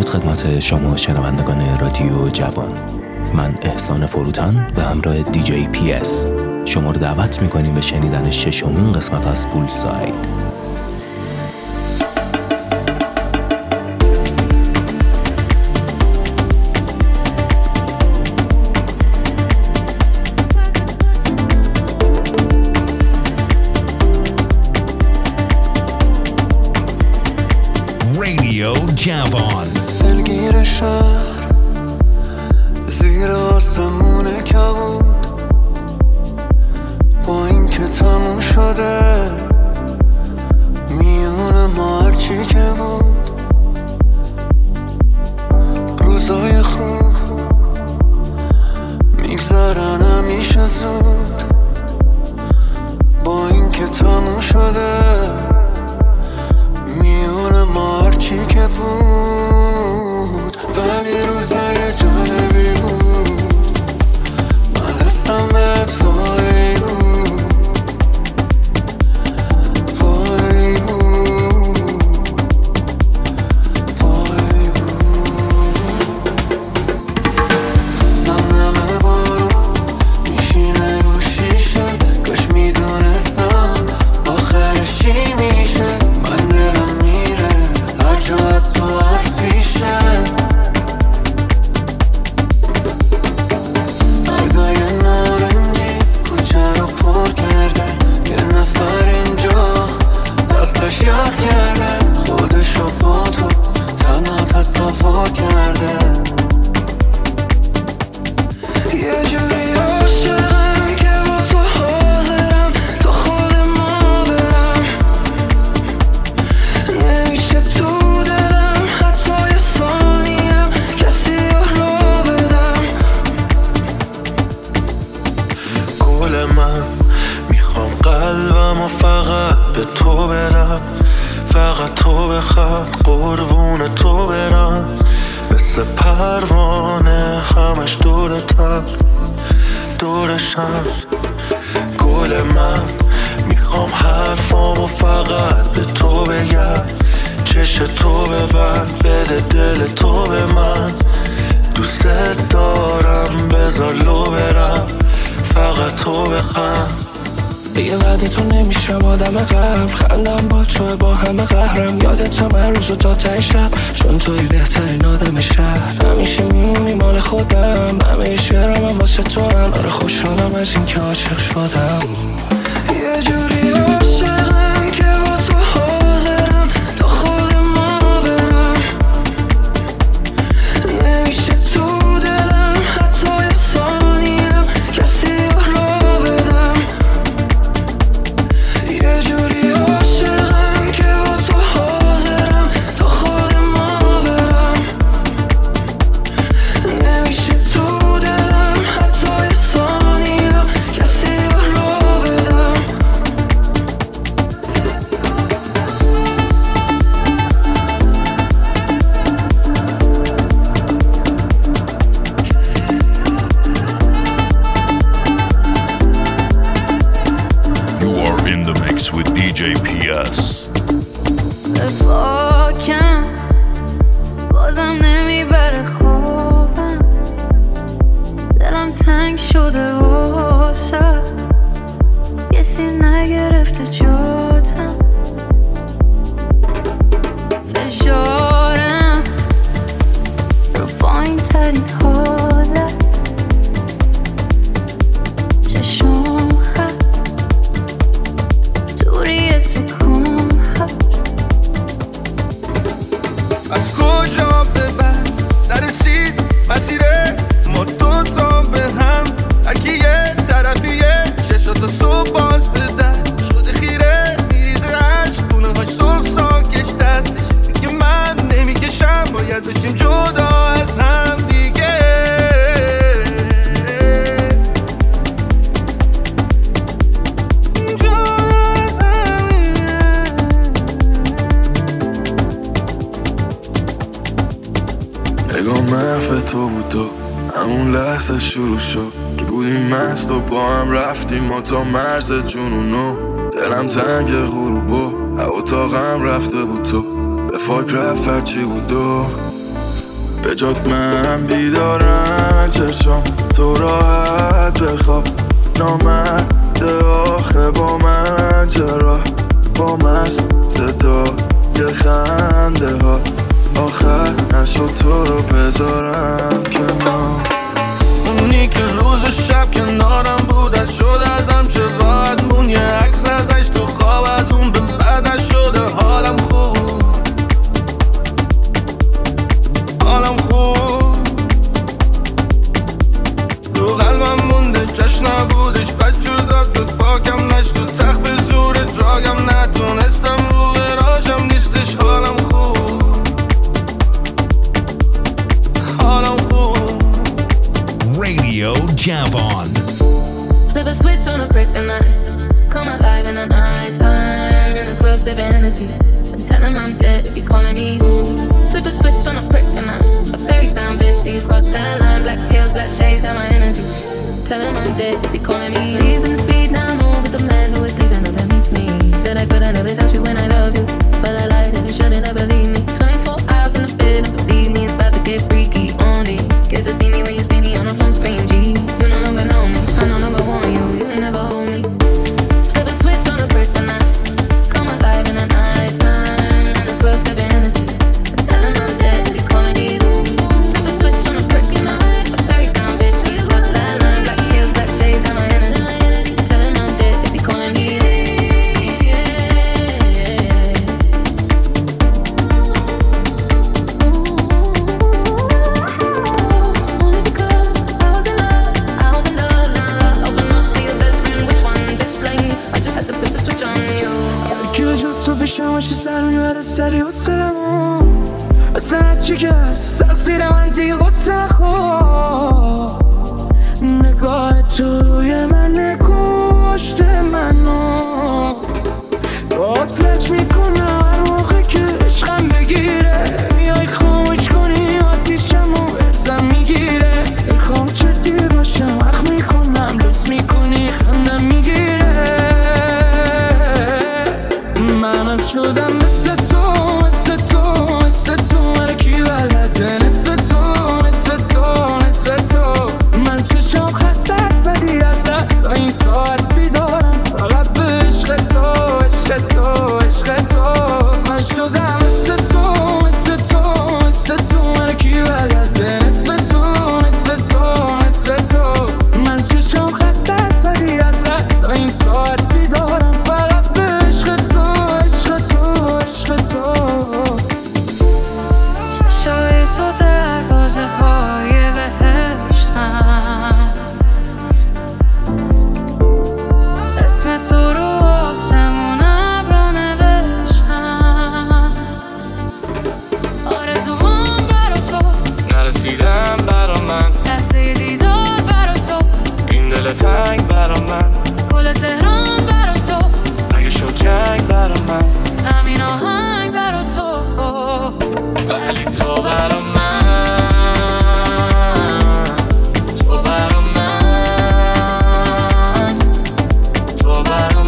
درود خدمت شما شنوندگان رادیو جوان. من احسان فروتن به همراه دیجی پی اس شما رو دعوت میکنیم به شنیدن ششمین قسمت از پول ساید. جوان دلگیر شهر زیر آسمون کبود، با این که تموم شده میون ما هرچی که بود. روزای خوب میگذرن همیشه زود، با این که تموم شده میون ما هرچی که بود. ولی روزای جالبی بود، من حسم بهت وای بود، وای بود، وای بود. نم بارون میشینه رو شیشه، کاش میدونستم آخرش چی میشه. من دلم میره هر جا از تو حرفیشه، بردای نارنجی کوچه رو پر کرده، یه نفر اینجا دستش یخ کرده، خودشو با تو تنها تصور کرده. یه جوری عاشقم که با تو حاضرم تا خود ما برم، نمیشه تو دلم حتی یه ثانیم کسی رو بدم. گل من میخوام قلبم و فقط به تو برم، فقط تو بخواد قربون تو برم، مثل پروانه همش دورتم دورشم. گل من میخوام حرفامو فقط به تو بگم، چش تو ببند بده دل تو به من، دوست دارم بذار لو برم، فقط تو بخند. دیگه بعد تو نمیشم آدم قبل، خندم با تو با همه قهرم، یادتم هر روز تا ته شب، چون توی بهترین آدم شهر، همیشه میمونی مال خودم، همه شعرم هم واسه تو هم. آره خوشحالم از این که عاشق شدم، یه جوری عاشقم که با تو حاضرم تا خود ما برم، نمیشه تو دلم حتی یه ثانیم کسی رو بدم. یه جوری عاشقم که با تو حاضرم تا خود ما برم، نمیشه تو دلم حتی یه ثانیم کسی رو بدم. You are in the mix with DJ PS. رفاکم بازم نمیبره خوابم، دلم تنگ شده واسه کسی نگرفته جاتم، فشارم رو پایین ترین حالت، چشم خط توری سکون هست. از کجا به بعد نرسید مسیر ما دوتا به هم، هرکی یه طرفیه ششاتا صبح باز بدن شده خیره، میریزه عشق خونه هاش سرخ ساکش دستش میگه من نمیکشم، باید بشیم جدا از هم دیگه. نگاه محو تو بود تو همون لحظه شروع شد که بودیم مست و با هم رفتیم ما تا مرز جنونو. دلم تنگ غروب و هوا تا غم رفته بود تو به فاک رفت هرچی بود و به جات من بیدارم چشم تو راحت بخواب نامرده آخه با من چرا با مست صدای خنده ها آخر نشد تو رو بذارم کنار اونی که روز و شب کنارم بود از شد ازم چه راحت مون یه عکس ازش تو خواب از اون به بعدش شده حالم خوب رو قلبم مونده جشن نبودش بد جداد به فاکم نشت تو تخت به زور دراگم نتونستم رو براجم نیستش حالم خوب Radio Javon. Flip a switch on a prick and I come alive in the night time in the club sipping Hennessy. Tell him I'm dead if he calling me. Flip a switch on a prick and I a fairy sound bitch. He cross that line, black heels, black shades, have my energy. Tell him I'm dead if he calling me. Season the speed now, I'm over with the man who is sleeping under me. Said I couldn't live without you when I love you, but I lied and you shouldn't have believed me. 24 hours in the bed and believe me, it's about to get freaky. Only get to see me when you see me on the phone screen. G, you no longer know me, I no longer want you. You may never hold me. Flip a switch on a brick and I come alive in the night time in the club sipping Hennessy. Tell him I'm dead if he calling me. Flip a switch on a brick and I a fairy sound bitch. He cross that line, black heels, black shades, have my energy. Tell him I'm dead if he calling me. شماش سرونی برای سری و سلمون اصلا چی که سخصیر من دیگه غصه خواه نگاه تو روی من کشت منو باز میکنه هر موقع که عشقم بگیره میای خاموش کنی آتیشمو برزم میگیره میخوام جدی باشم وقت میکنم لوس میکنی خندم میگیره منم شدم مثل تو مثل تو مثل تو مرکی بلده مثل تو مثل تو مثل تو من چشم خسته است بدی از رفت این ساعت بیدارم فقط به عشق تو عشق تو عشق تو من شدم مثل تو مثل تو مثل تو مرکی بلده مثل تو مثل تو مثل تو من چشم خسته است بدی از رفت این ساعت بیدارم فقط به عشق تو عشق تو عشق تو چشای تو در روزه های بهشتم اسم تو رو آسمون ابرا نوشتم آرزوام برا تو نرسیدم برا من لحظه دیدار برا تو این دل تنگ برا من کل تهران برا تو اگه شد جنگ برا من همین آهنگ برا تو ولی تو برا من تو برا من تو برا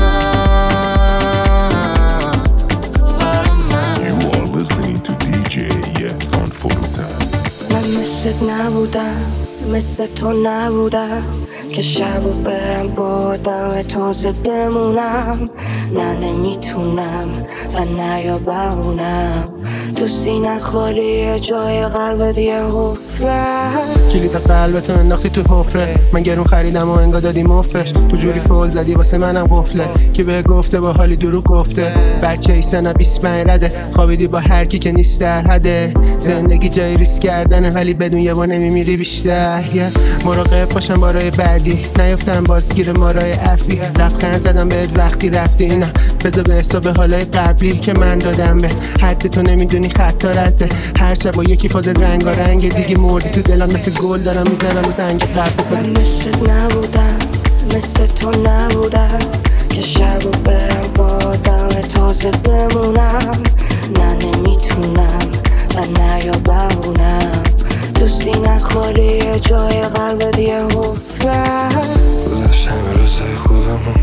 من تو برا من You are listening to DJ Javon Forutan. من مثل نبودم مثل تو نبودم که شب و برم بردم تازه بمونم نه نمیتونم و نه یا بهونم تو سینت خالیه جای قلبت یه حفره کلید قلبتو انداختی تو حفره من گرون خریدم و انگار دادی مفرش تو جوری فول زدی واسه منم قفله که به گفته با حالی دروغ گفته بچه ای سنه 25 رده خوابیدی با هر کی که نیست در حده زندگی جای ریسک کردنه ولی بدون یه بار نمیمیری بیشتر مراقب باشم بارای بعدی نیفتم بازگیر مارای عرفی لبخند زدم بهت وقتی رفتی نه بذار به حساب حالای قبلی که من دادم به حد تو نمیدونی خطا رده هر شب با یکی فاز رنگارنگ دیگه مردی تو دلم مثل گل دارم میزنم و زنگ قبل من مثل نبودم مثل تو نبودم که شب و برم بادم تازه بمونم نه نمیتونم و نه یا بهونم تو سینت خالیه جای قلبت یه حفره گذشت همه روزهای خوبمون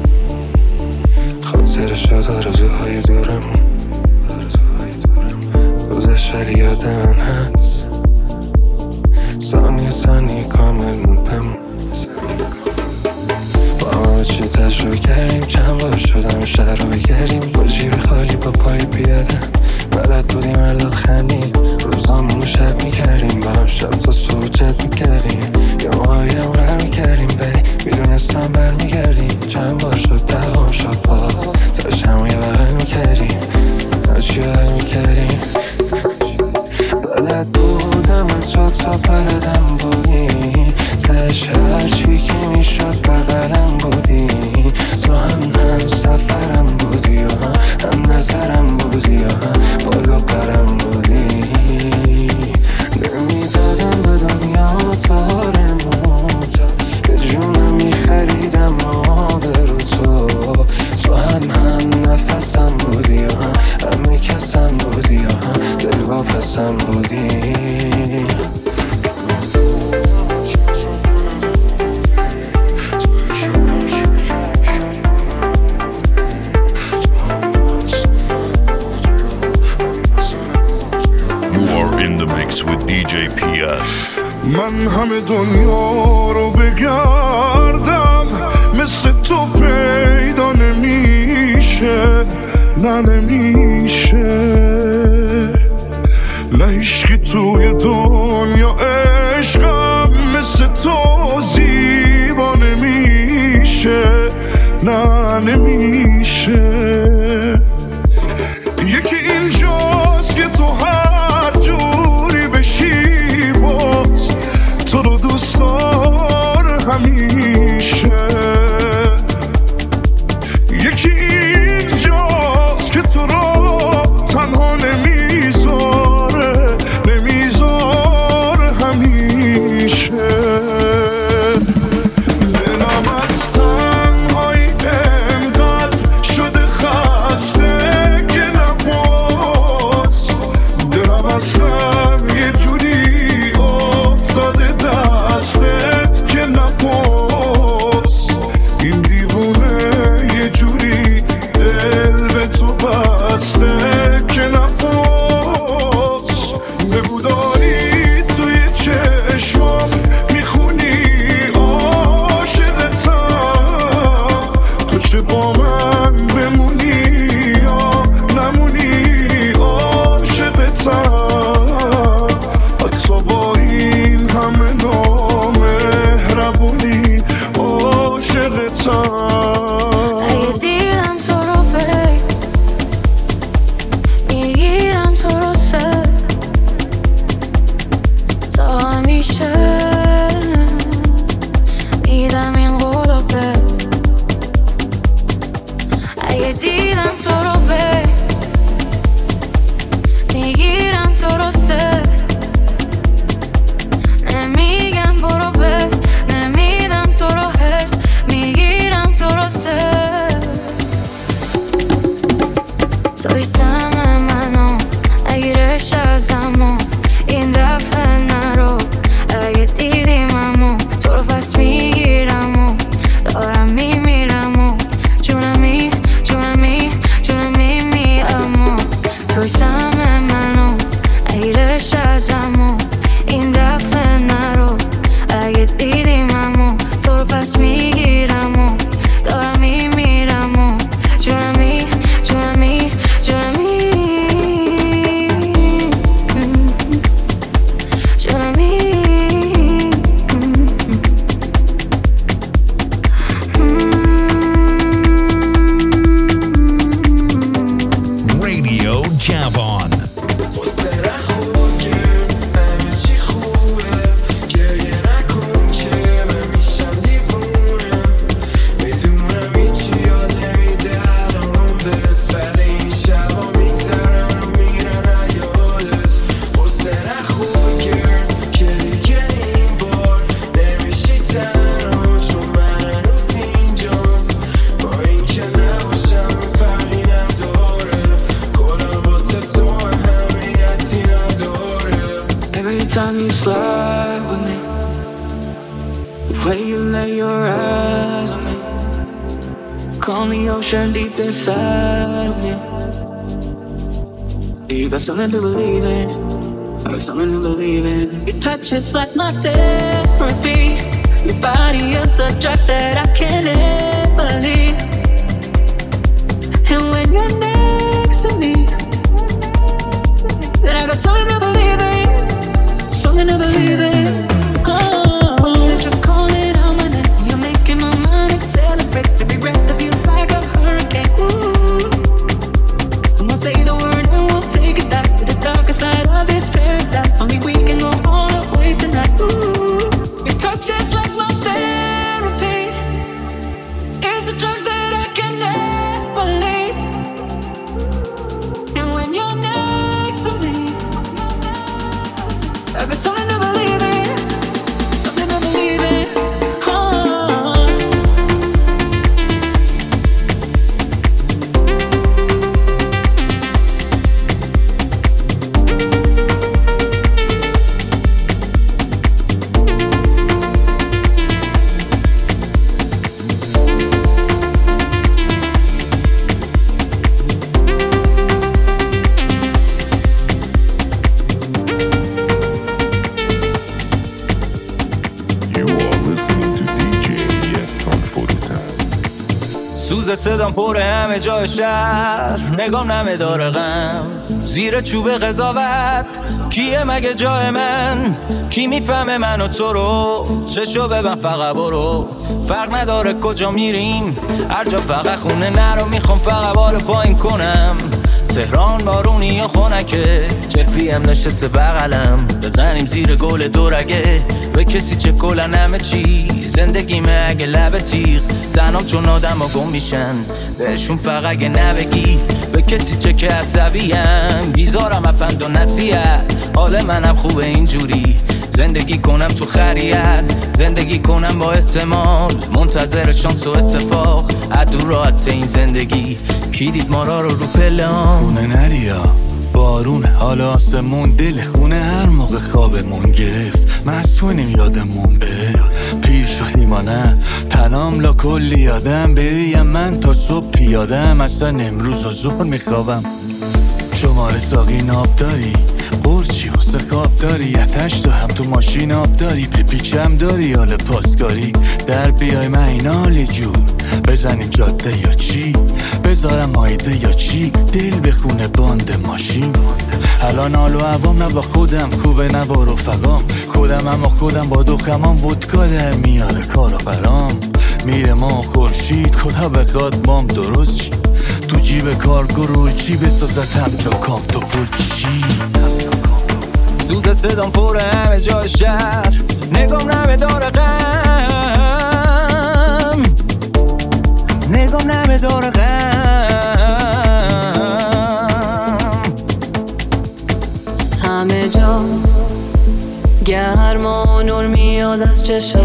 خاطر شد آرزوهای دورمون گذشت ولی یاد من هست شهر رو بگردیم با جیب خالی با پای پیاده. بلد بودیم مردم خندیم، روزامون رو شب میکردیم، با هم شب تا صبح جد میکردیم. یه موقعی هم غر میکردیم بری میدونستم برمیگردیم. چند بار شد دوام شد با تاش همو یه بغل میکردیم، هرچی حل میکردیم. بلد بودم من تا بلدم بودی، تش هرچی که میشد بغلم بودی. تو هم سفرم بودی و هم نظرم بودی و هم بالا پرم بودی. نمیدادم به دنیا تارمون، به جونم میخریدم آبرو تو هم نفسم بودی و هم کسم بودی و هم دل واپسم بودی. DJ PS. من همه دنیا رو بگردم، مثل تو پیدا نمیشه، نه نمیشه. نه عشقی توی دنیا عشقم مثل تو زیبا نمیشه، نه نمیشه. یکی اینجاست که تو هر جوری بشی باز تو رو دوست داره همیشه. یکی اینجاست که تو رو تنها نمیذاره همیشه. دلم از تنهایی انقدر شده خسته که نباز، دلم اصلا یه جوری افتاده دستت که نباز. این دیوونه یه جوری دل به تو بسته که نباز. بگو داری توی چشمام میخونی عاشقتم، تو چه با من بمونی یا نمونی عاشقتم. حتی با این همه نامهربونی عاشقتم. اگه دیدم تو رو بی میگیرم تو رو سر تا همیشه، میدم این قولو بهت. اگه دیدم تو رو بی میگیرم تو رو سفت، نمیگم برو بس، نمیدم تو رو هرس، میگیرم تو رو سفت. توی سهم منو اگرش ازمو این دفعه نرو. اگه دیدیم امو تو رو پس میگیرم و دارم میمیرم و جونمی امو. توی سهم منو اگرش ازمو این دفعه نرو. اگه دیدیم امو تو رو پس میگیرم و دارم میمیرم و جونمی Radio Javon. Time you slide with me, the way you lay your eyes on me, calm the ocean deep inside of me. You got something to believe in, I got something to believe in. Your touch is like my therapy, your body is a drug that I can't ever leave. سوز صدام پر همه جای شهر، نگام نمه داره غم زیر چوب قضاوت. کیه مگه جای من؟ کی میفهمه من و تو رو؟ چشو ببن فقط برو، فرق نداره کجا میریم، هر جا فقط خونه نرو. میخوام فقط بار پایین کنم، تهران بارونی یا خونکه، جفری هم نشسته بغلم، بزنیم زیر گل دورگه. به کسی چه کلن همه چی، زندگیمه اگه لب تیغ، تنام چون آدم ها گم میشن، بهشون فقط اگه نبگی. به کسی چه که عصبیم، بیزارم اپند و نصیحت، حال منم خوبه اینجوری، زندگی کنم تو خریت، زندگی کنم با احتمال، منتظر شانس و اتفاق، عدو راحت این زندگی. کی دید ما رو پلان؟ خونه نریا بارون، حال آسمون دل خونه هر موقع خوابمون گرفت، مسئولیم یادمون به پیر شدیم ما نه، تنام لا کلی یادم بریم من تا صبح پیادم، اصلا امروز و ظهر میخوابم. شماره ساقی ناب داری، قرچی واسه خواب داری، اتش دارم تو ماشین آب داری، پپیچم داری حال پاسکاری، در بیای من این حالی جور، بزنیم جاده یا چی، بذارم آیده یا چی، دل بخونه باند ماشین. الان حال و عوام نه با خودم خوبه نه با رفقام، خودم اما خودم با دخمام ودکا در میاره کارا برام، میره ما خورشید خدا بخواد بام درست چی، تو جیب کارگو رول چی بسازتم جا کام تو پول چی. سوز صدام پر همه جای شهر، نگام نمه داره غم، نگام نمه داره غم. همه جا گرم و نور میاد از چشم،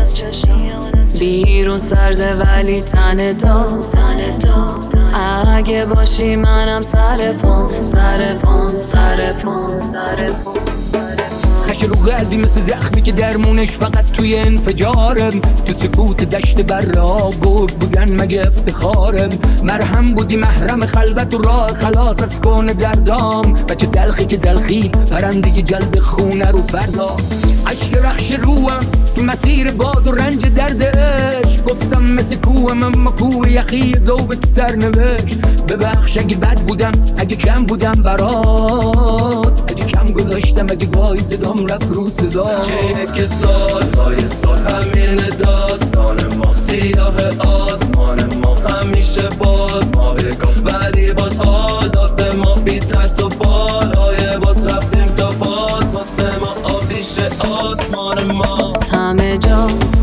بیرون سرده ولی تن دار، اگه باشی منم سر پام، سر پام، سر پام، سر پام. خش رو قلبی مثل زخمی که درمونش فقط توی انفجارم، تو سکوت دشت برا گرگ بودن مگه افتخارم، مرهم بودی محرم خلوت و راه خلاص از کون دردام، بچه تلخی که تلخی پرندگی جلد خونه رو بردا، عشق رخش روم تو مسیر باد و رنج دردش، گفتم مثل کوهم اما کوه یخی ذوبت سرنوشت. ببخش اگه بد بودم، اگه کم بودم برات، اگه کم گذاشتم، اگه گاهی صدام رفت رو صدا. چه که سالهای سال همین داستان ما، سیاه آسمان ما همیشه باز ما بگاه، ولی باز حال داد به ما بی ترس و بالای باز رفتیم تا باز واسه ما آبیش آسمان ما. همه جا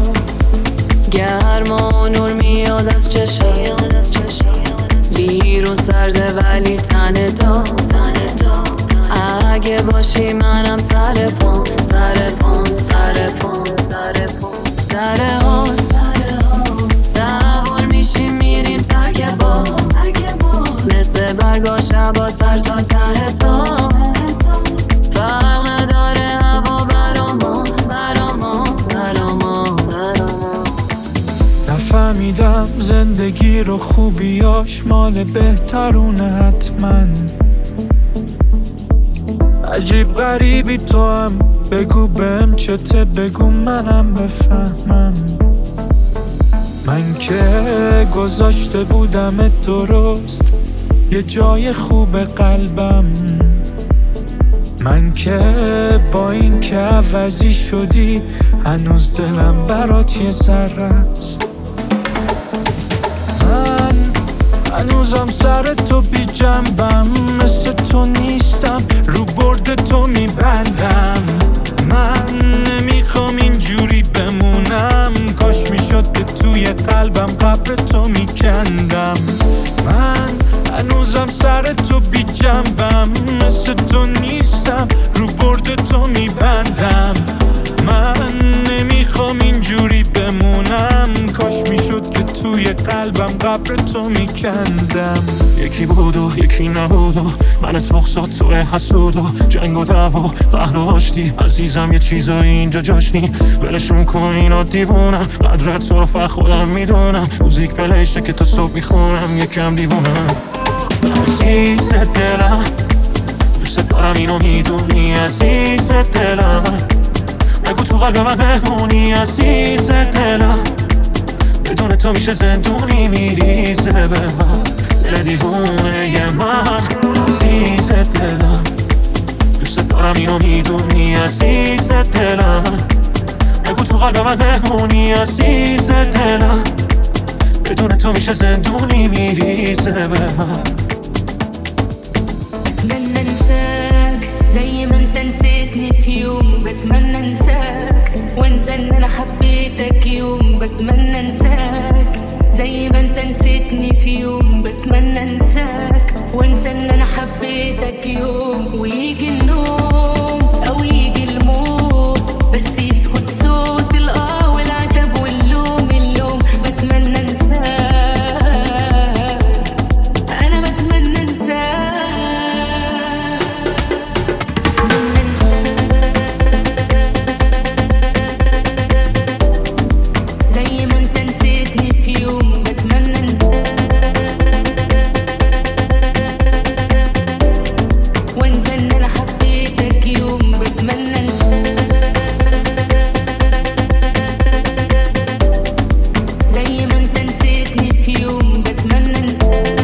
گرم و نور میاد از چشم، بیرون سرده ولی تن دار، اگه باشی منم سر پام، سر پام، سر پام، سر پام. سر ها سوار میشیم میریم ترک با، مثل برگا شبا سر تا ته سام، فرق نداره هوا برا ما، برا ما، برا ما. نفهمیدم زندگی رو خوبیاش مال بهترونه حتما، عجیب غریبی تو هم، بگو بهم چته، بگو منم بفهمم. من که گذاشته بودم درست یه جای خوب قلبم، من که با این که عوضی شدی هنوز دلم برات یه ذره است. من هنوزم سر تو بی جنبم، مثل تو نیستم رو برد تو میبندم، من نمیخوام اینجوری بمونم، کاش میشد که توی قلبم قبر تو میکندم. من هنوزم سر تو بی جنبم، مثل تو نیستم رو برد تو میبندم، من نمیخوام اینجوری بمونم، کاش میشد که توی قلبم قبر تو میکندم. یکی بود و یکی نبود و من تخصات تو حسود و جنگ و دعوا قهر و آشتی، عزیزم یه چیزایی اینجا جاشنی، ولشون کن اینا دیوونم، قدرت تو رو فقط خودم میدونم، موزیک پلیشه که تا صبح میخونم، یکم دیوونم. عزیز دلم دوست دارم اینو میدونی، عزیز دلم بگو تو قلب من بمونی، عزیز دلم بدون تو میشه زندونی میریزه به من دل دیوونه من عزیز دلم دوست دارم اینو میدونی عزیز دلم بگو تو قلب من مهمونی عزیز دلم بدون تو میشه زندونی میریزه به من بتمنى انساك زي ما انت نسيتني في يوم بتمنى انساك وانسى ان انا حبيتك يوم بتمنى انساك زي ما انت نسيتني في يوم بتمنى انساك وانسى ان انا حبيتك يوم ويجي النوم او يجي الموت بس يسكت صوت الاه والعتب واللوم اللوم بتمنى انساك انا بتمنى انساك زي ما انت نسيتني في يوم بتمنى انساك وانسى ان انا حبيتك يوم بتمنى انساك زي ما انت نسيتني في يوم بتمنى انساك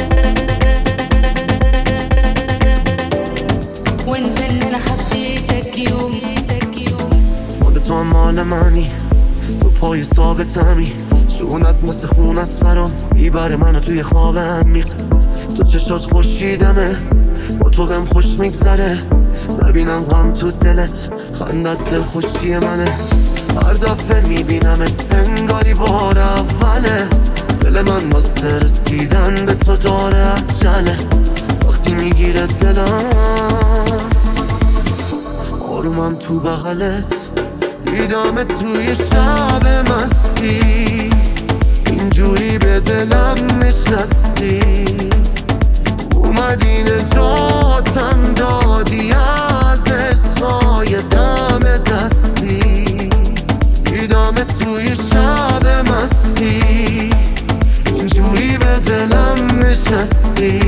وانسى ان انا حبيتك يوم مال تو هم مال منی تو پای ثابتمی شونت مثل خون است برام میبره منو توی خواب عمیق تو چشات خوشیدمه با تو بهم خوش میگذره نبینم غم تو دلت خندت دل خوشی منه هر دفعه میبینمت انگاری بار اوله دل من واسه رسیدن به تو داره عجله وقتی میگیره دلم آرومم تو بغلت دیدم توی شب مستی اینجوری به دلم نشستی اومدی نجاتم دادی از عشقای دم دستی دیدم توی شب مستی اینجوری به دلم نشستی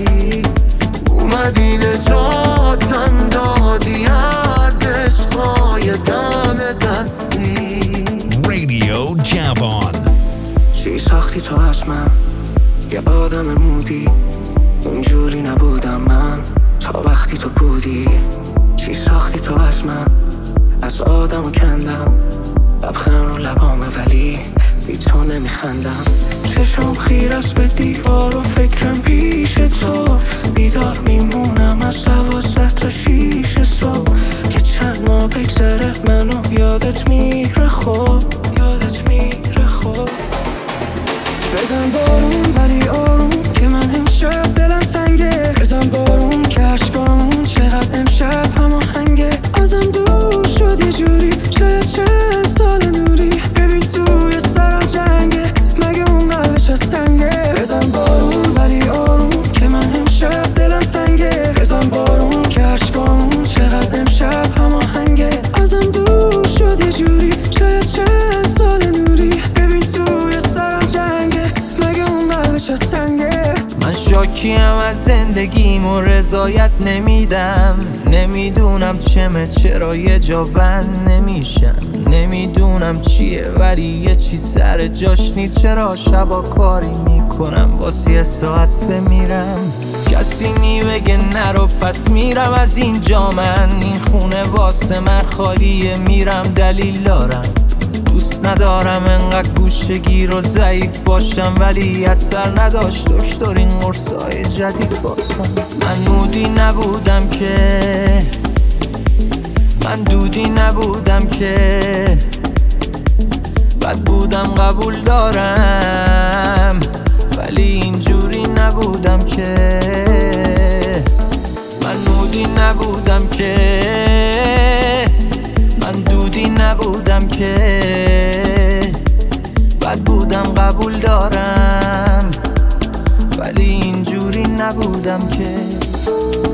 اومدی نجاتم دادی از عشقای دم دستی رادیو جوان چی ساختی تو از من یه آدم مودی اونجوری نبودم من تا وقتی تو بودی چی ساختی تو از من از آدمو کندم لبخند رو لبامه ولی بی تو نمیخندم چشم خیر است به دیوار و فکرم پیش تو بیدار میمونم از 12 تا 6 صبح که چند ماه بگذره منو یادت میره خوب یادت میره خوب بزن بارون ولی آروم که من امشب دلم تنگه بزن بارون که عشقامون چقدر امشب هماهنگه ازم دور شد یه جوری شاید چند سال نوری ببین توی سرم جنگه مگه اون قلبش از سنگه بزن بارون ولی آروم که من امشب دلم تنگه بزن بارون که عشقامون چقدر امشب هماهنگه ازم دور شد یه جوری شاید چند سال نوری ببین توی سرم جنگه مگه اون قلبش از سنگه من شاکیم از زندگیم و رضایت نمیدم نمیدونم چرا یه جا بند نمیشم نمیدونم چیه ولی یه چی سر جاش نی چرا شبا کاری میکنم واسه یه ساعت بمیرم کسی بگه نرو پس میرم از اینجا من این خونه واسه من خالیه میرم دلیل دارم دوست ندارم انقدر گوشگیر و ضعیف باشم ولی اثر نداشت دکتر این قرصای جدید باسم من دودی نبودم که بد بودم قبول دارم ولی اینجوری نبودم که من دودی نبودم که بد بودم قبول دارم ولی اینجوری نبودم که